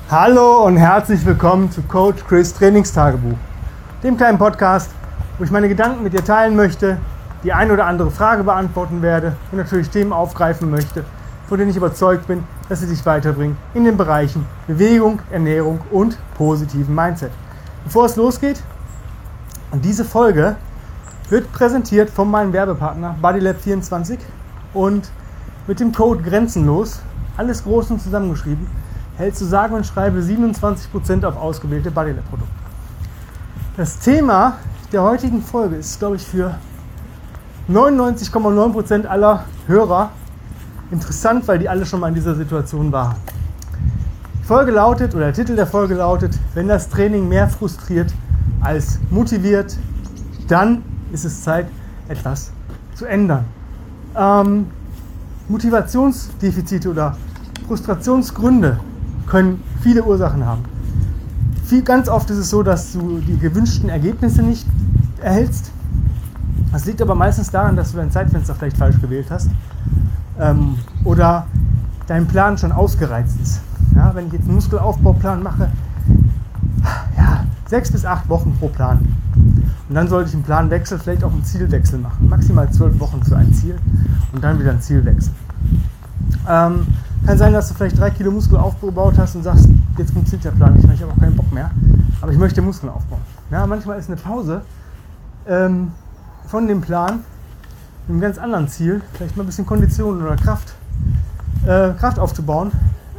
Hallo und herzlich willkommen zu Coach Chris Trainingstagebuch, dem kleinen Podcast, wo ich meine Gedanken mit dir teilen möchte, die eine oder andere Frage beantworten werde und natürlich Themen aufgreifen möchte, von denen ich überzeugt bin, dass sie dich weiterbringen in den Bereichen Bewegung, Ernährung und positiven Mindset. Bevor es losgeht, diese Folge wird präsentiert von meinem Werbepartner BodyLab24 und mit dem Code Grenzenlos, alles groß und zusammengeschrieben, hältst du sage und schreibe 27% auf ausgewählte BodyLab-Produkte. Das Thema der heutigen Folge ist, glaube ich, für 99,9% aller Hörer interessant, weil die alle schon mal in dieser Situation waren. Die Folge lautet, oder der Titel der Folge lautet: Wenn das Training mehr frustriert als motiviert, dann ist es Zeit, etwas zu ändern. Motivationsdefizite oder Frustrationsgründe können viele Ursachen haben. Ganz oft ist es so, dass du die gewünschten Ergebnisse nicht erhältst. Das liegt aber meistens daran, dass du dein Zeitfenster vielleicht falsch gewählt hast oder dein Plan schon ausgereizt ist. Ja, wenn ich jetzt einen Muskelaufbauplan mache, 6 bis 8 Wochen pro Plan. Und dann sollte ich einen Planwechsel, vielleicht auch einen Zielwechsel machen. Maximal 12 Wochen für ein Ziel und dann wieder einen Zielwechsel. Kann sein, dass du vielleicht 3 Kilo Muskel aufgebaut hast und sagst, jetzt funktioniert der Plan nicht mehr, ich habe auch keinen Bock mehr, aber ich möchte Muskeln aufbauen. Ja, manchmal ist eine Pause von dem Plan mit einem ganz anderen Ziel, vielleicht mal ein bisschen Kondition oder Kraft aufzubauen,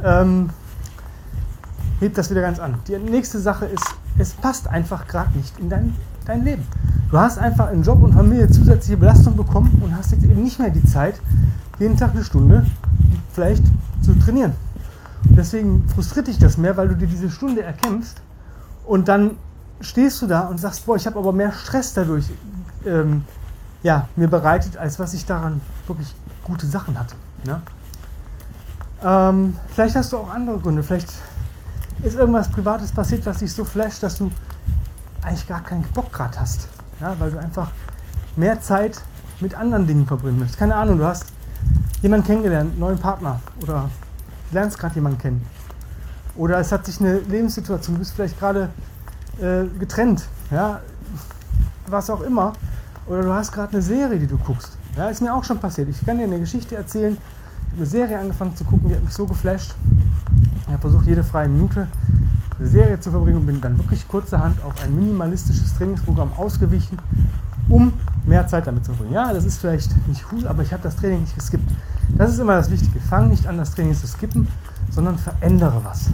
hebt das wieder ganz an. Die nächste Sache ist, es passt einfach gerade nicht in dein Leben. Du hast einfach in Job und Familie zusätzliche Belastung bekommen und hast jetzt eben nicht mehr die Zeit, jeden Tag eine Stunde vielleicht zu trainieren. Und deswegen frustriert dich das mehr, weil du dir diese Stunde erkämpfst und dann stehst du da und sagst, boah, ich habe aber mehr Stress dadurch mir bereitet, als was ich daran wirklich gute Sachen hatte. Ne? Vielleicht hast du auch andere Gründe. Vielleicht ist irgendwas Privates passiert, was dich so flasht, dass du eigentlich gar keinen Bock gerade hast. Ja? Weil du einfach mehr Zeit mit anderen Dingen verbringen möchtest. Keine Ahnung, du hast jemanden kennengelernt, einen neuen Partner oder du lernst gerade jemanden kennen. Oder es hat sich eine Lebenssituation, du bist vielleicht gerade getrennt, ja? Was auch immer. Oder du hast gerade eine Serie, die du guckst. Ja, ist mir auch schon passiert. Ich kann dir eine Geschichte erzählen. Ich habe eine Serie angefangen zu gucken, die hat mich so geflasht. Ich habe versucht, jede freie Minute eine Serie zu verbringen und bin dann wirklich kurzerhand auf ein minimalistisches Trainingsprogramm ausgewichen, um mehr Zeit damit zu verbringen. Ja, das ist vielleicht nicht cool, aber ich habe das Training nicht geskippt. Das ist immer das Wichtige. Fang nicht an, das Training zu skippen, sondern verändere was.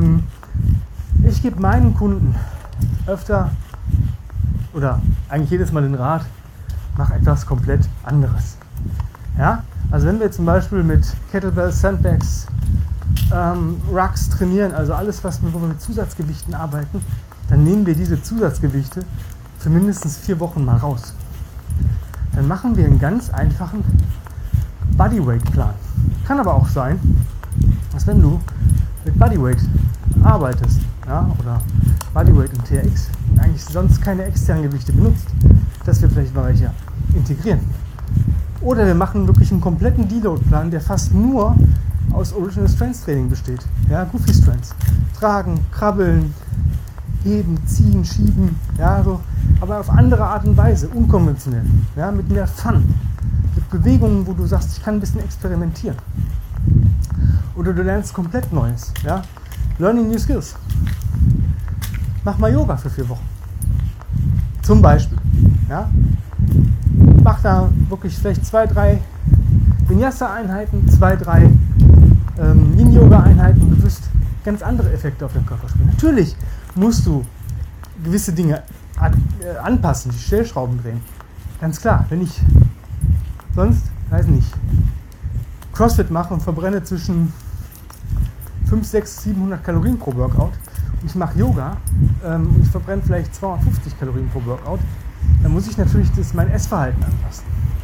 Ich gebe meinen Kunden öfter oder eigentlich jedes Mal den Rat, mach etwas komplett anderes. Ja? Also wenn wir zum Beispiel mit Kettlebells, Sandbags, Rucks trainieren, also alles, wo wir mit Zusatzgewichten arbeiten, dann nehmen wir diese Zusatzgewichte für mindestens 4 Wochen mal raus. Dann machen wir einen ganz einfachen Bodyweight-Plan. Kann aber auch sein, dass wenn du mit Bodyweight arbeitest, ja, oder Bodyweight und TRX und eigentlich sonst keine externen Gewichte benutzt, dass wir vielleicht mal welche integrieren. Oder wir machen wirklich einen kompletten Deload-Plan, der fast nur aus Original Strength Training besteht. Ja, Goofy Strengths. Tragen, krabbeln, heben, ziehen, schieben, ja, so, aber auf andere Art und Weise, unkonventionell, ja, mit mehr Fun, mit Bewegungen, wo du sagst, ich kann ein bisschen experimentieren. Oder du lernst komplett Neues, ja, Learning New Skills. Mach mal Yoga für 4 Wochen. Zum Beispiel, ja. Mach da wirklich vielleicht 2, 3 Vinyasa-Einheiten, 2, 3 Yin-Yoga-Einheiten. Du wirst ganz andere Effekte auf den Körper spüren. Natürlich musst du gewisse Dinge anpassen, die Stellschrauben drehen. Ganz klar, wenn ich sonst, weiß nicht, CrossFit mache und verbrenne zwischen 5, 6, 700 Kalorien pro Workout und ich mache Yoga und ich verbrenne vielleicht 250 Kalorien pro Workout, dann muss ich natürlich mein Essverhalten anpassen.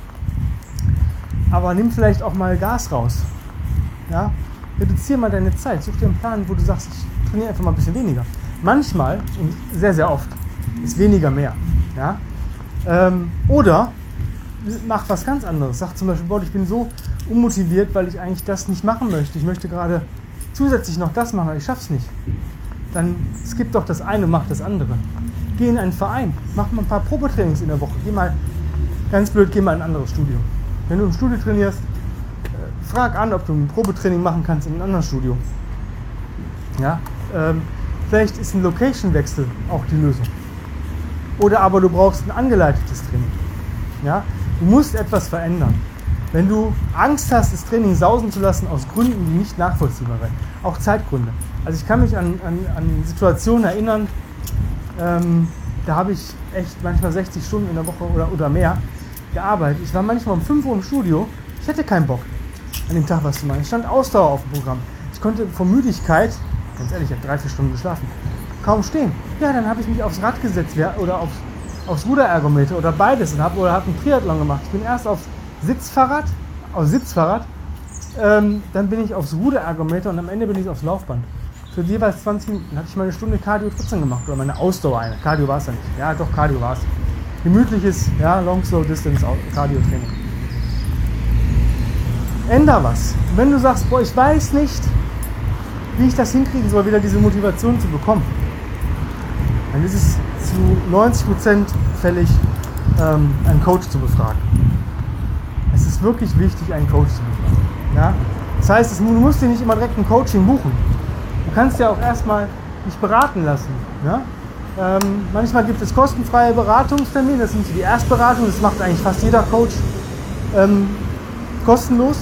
Aber nimm vielleicht auch mal Gas raus. Ja? Reduziere mal deine Zeit. Such dir einen Plan, wo du sagst, ich trainiere einfach mal ein bisschen weniger. Manchmal und sehr, sehr oft ist weniger mehr. Ja? Oder mach was ganz anderes. Sag zum Beispiel, ich bin so unmotiviert, weil ich eigentlich das nicht machen möchte. Ich möchte gerade zusätzlich noch das machen, aber ich schaff's nicht, dann skip doch das eine und mach das andere. Geh in einen Verein, mach mal ein paar Probetrainings in der Woche. Geh mal in ein anderes Studio. Wenn du im Studio trainierst, frag an, ob du ein Probetraining machen kannst in einem anderen Studio. Ja? Vielleicht ist ein Location-Wechsel auch die Lösung. Oder aber du brauchst ein angeleitetes Training. Ja? Du musst etwas verändern. Wenn du Angst hast, das Training sausen zu lassen aus Gründen, die nicht nachvollziehbar sind, auch Zeitgründe. Also ich kann mich an Situationen erinnern, da habe ich echt manchmal 60 Stunden in der Woche oder mehr gearbeitet. Ich war manchmal um 5 Uhr im Studio, ich hätte keinen Bock an dem Tag was zu machen. Ich stand Ausdauer auf dem Programm. Ich konnte vor Müdigkeit, ganz ehrlich, ich habe 3-4 Stunden geschlafen, kaum stehen. Ja, dann habe ich mich aufs Rad gesetzt oder aufs Ruderergometer oder beides und habe einen Triathlon gemacht. Ich bin erst aufs Sitzfahrrad, dann bin ich aufs Ruderergometer und am Ende bin ich aufs Laufband. Für jeweils 20 Minuten hatte ich meine Stunde Cardio trotzdem gemacht oder meine Ausdauer eine. Cardio war es ja nicht. Ja, doch, Cardio war es. Gemütliches, ja, Long Slow Distance Cardio Training. Änder was. Wenn du sagst, boah, ich weiß nicht, wie ich das hinkriegen soll, wieder diese Motivation zu bekommen, dann ist es zu 90% fällig, einen Coach zu befragen. Es ist wirklich wichtig, einen Coach zu befragen. Ja? Das heißt, du musst dir nicht immer direkt ein Coaching buchen. Du kannst ja auch erstmal dich beraten lassen. Ja? Manchmal gibt es kostenfreie Beratungstermine, das sind die Erstberatung, das macht eigentlich fast jeder Coach kostenlos.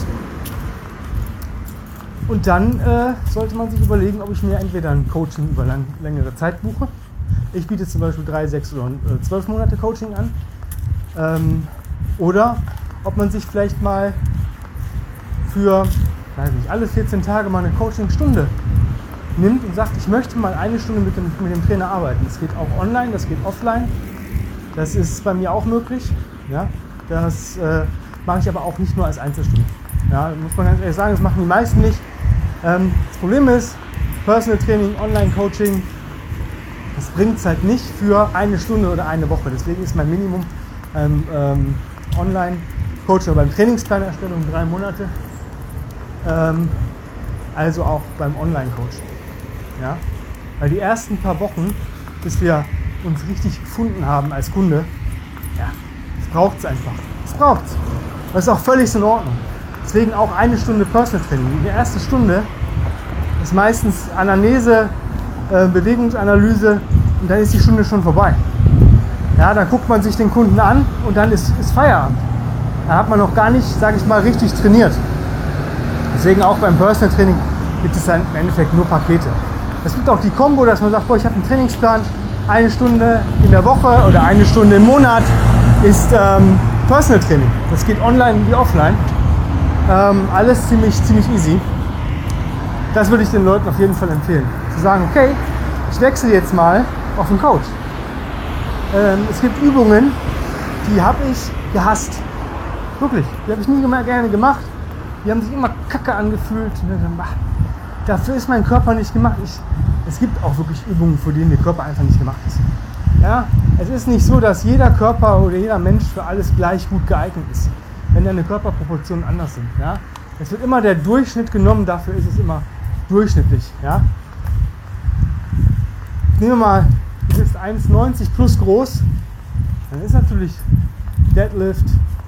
Und dann sollte man sich überlegen, ob ich mir entweder ein Coaching über längere Zeit buche. Ich biete zum Beispiel 3, 6 oder 12 Monate Coaching an. Oder ob man sich vielleicht mal für, weiß nicht, alle 14 Tage mal eine Coachingstunde nimmt und sagt, ich möchte mal eine Stunde mit dem Trainer arbeiten. Das geht auch online, das geht offline. Das ist bei mir auch möglich. Ja? Das mache ich aber auch nicht nur als Einzelstunde. Ja, muss man ganz ehrlich sagen, das machen die meisten nicht. Das Problem ist, Personal Training, Online-Coaching, das bringt es halt nicht für eine Stunde oder eine Woche. Deswegen ist mein Minimum Online-Coaching beim Trainingsplanerstellung 3 Monate. Also auch beim Online-Coaching. Ja? Weil die ersten paar Wochen, bis wir uns richtig gefunden haben als Kunde, ja, das braucht es einfach. Das braucht es. Das ist auch völlig in Ordnung. Deswegen auch eine Stunde Personal Training. Die erste Stunde ist meistens Anamnese, Bewegungsanalyse und dann ist die Stunde schon vorbei. Ja, dann guckt man sich den Kunden an und dann ist Feierabend. Da hat man noch gar nicht, sage ich mal, richtig trainiert. Deswegen auch beim Personal Training gibt es dann im Endeffekt nur Pakete. Es gibt auch die Kombo, dass man sagt, boah, ich habe einen Trainingsplan, eine Stunde in der Woche oder eine Stunde im Monat ist Personal Training. Das geht online wie offline. Alles ziemlich easy. Das würde ich den Leuten auf jeden Fall empfehlen. Zu sagen, okay, ich wechsle jetzt mal auf einen Coach. Es gibt Übungen, die habe ich gehasst. Wirklich, die habe ich nie gerne gemacht. Die haben sich immer kacke angefühlt. Dafür ist mein Körper nicht gemacht. Es gibt auch wirklich Übungen, für die der Körper einfach nicht gemacht ist. Ja? Es ist nicht so, dass jeder Körper oder jeder Mensch für alles gleich gut geeignet ist, wenn deine Körperproportionen anders sind. Ja? Es wird immer der Durchschnitt genommen, dafür ist es immer durchschnittlich. Ja? Nehmen wir mal, du bist 1,90 plus groß, dann ist natürlich Deadlift,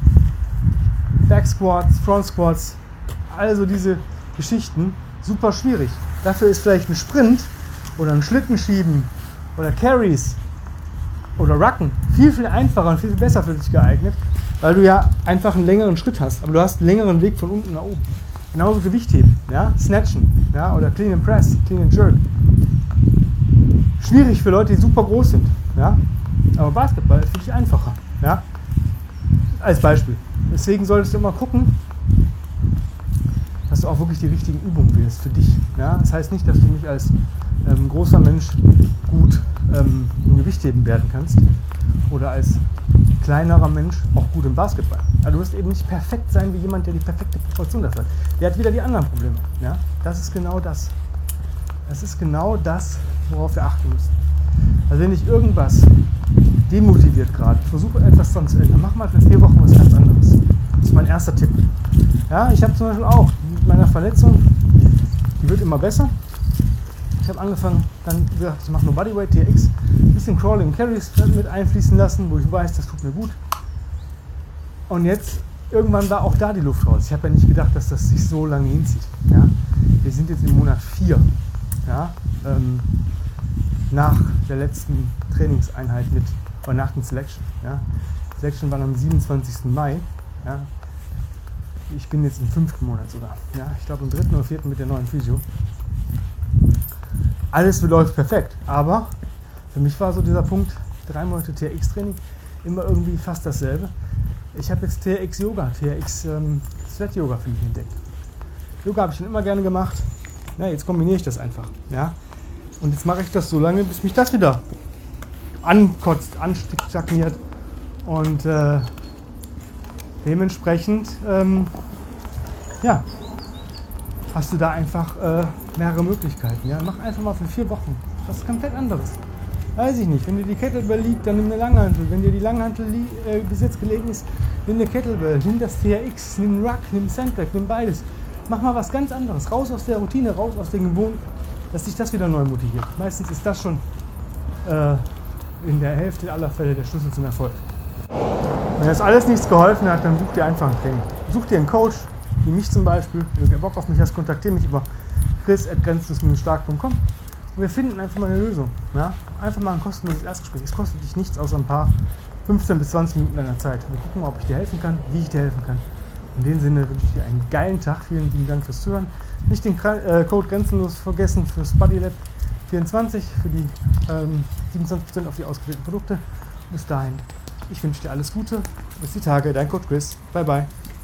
Back Squats, Front Squats, also diese Geschichten super schwierig. Dafür ist vielleicht ein Sprint oder ein Schlittenschieben oder Carries oder Rucken viel einfacher und viel besser für dich geeignet, weil du ja einfach einen längeren Schritt hast, aber du hast einen längeren Weg von unten nach oben. Genauso Gewichtheben, ja? Snatchen, ja? Oder Clean and Press, Clean and Jerk. Schwierig für Leute, die super groß sind, ja? Aber Basketball ist für dich einfacher, ja? Als Beispiel. Deswegen solltest du immer gucken, dass du auch wirklich die richtigen Übungen wählst für dich. Ja? Das heißt nicht, dass du nicht als großer Mensch gut im Gewichtheben werden kannst oder als kleinerer Mensch auch gut im Basketball. Aber du wirst eben nicht perfekt sein wie jemand, der die perfekte Proportion dafür hat. Der hat wieder die anderen Probleme. Ja? Das ist genau das. Das ist genau das, worauf wir achten müssen. Also wenn dich irgendwas demotiviert gerade, versuche etwas dran zu ändern. Mach mal für 4 Wochen was ganz anderes. Das ist mein erster Tipp. Ja, ich habe zum Beispiel auch mit meiner Verletzung Die wird immer besser. Ich habe angefangen, dann gesagt, ich mache nur Bodyweight, TRX, ein bisschen Crawling und Carries mit einfließen lassen, wo ich weiß, das tut mir gut. Und jetzt, irgendwann war auch da die Luft raus. Ich habe ja nicht gedacht, dass das sich so lange hinzieht. Ja? Wir sind jetzt im Monat 4. Ja? Nach der letzten Trainingseinheit oder nach dem Selection. Ja? Selection war am 27. Mai. Ja? Ich bin jetzt im 5. Monat sogar. Ja? Ich glaube im 3. oder 4. mit der neuen Physio. Alles läuft perfekt, aber für mich war so dieser Punkt, 3 Monate TRX-Training, immer irgendwie fast dasselbe. Ich habe jetzt TRX-Yoga, Sweat-Yoga für mich entdeckt. Yoga habe ich schon immer gerne gemacht. Ja, jetzt kombiniere ich das einfach. Ja? Und jetzt mache ich das so lange, bis mich das wieder ankotzt, anstagniert. Und dementsprechend hast du da einfach mehrere Möglichkeiten. Ja? Mach einfach mal für 4 Wochen was komplett anderes. Weiß ich nicht, wenn dir die Kettlebell liegt, dann nimm eine Langhantel. Wenn dir die Langhantel bis jetzt gelegen ist, nimm eine Kettlebell, nimm das TRX, nimm einen Ruck, nimm Sandbag, nimm beides. Mach mal was ganz anderes, raus aus der Routine, raus aus den Gewohnten, dass dich das wieder neu motiviert. Meistens ist das schon in der Hälfte aller Fälle der Schlüssel zum Erfolg. Wenn das alles nichts geholfen hat, dann such dir einfach einen Training. Such dir einen Coach, wie mich zum Beispiel. Wenn du Bock auf mich hast, kontaktiere mich über chris@grenzenlos-stark.com. Und wir finden einfach mal eine Lösung. Ja? Einfach mal ein kostenloses Erstgespräch. Es kostet dich nichts außer ein paar 15 bis 20 Minuten deiner Zeit. Wir gucken mal, ob ich dir helfen kann, wie ich dir helfen kann. In dem Sinne wünsche ich dir einen geilen Tag. Vielen lieben Dank fürs Zuhören. Nicht den Code Grenzenlos vergessen fürs BodyLab 24 für die 27% auf die ausgewählten Produkte. Bis dahin, ich wünsche dir alles Gute. Bis die Tage, dein Coach Chris. Bye bye.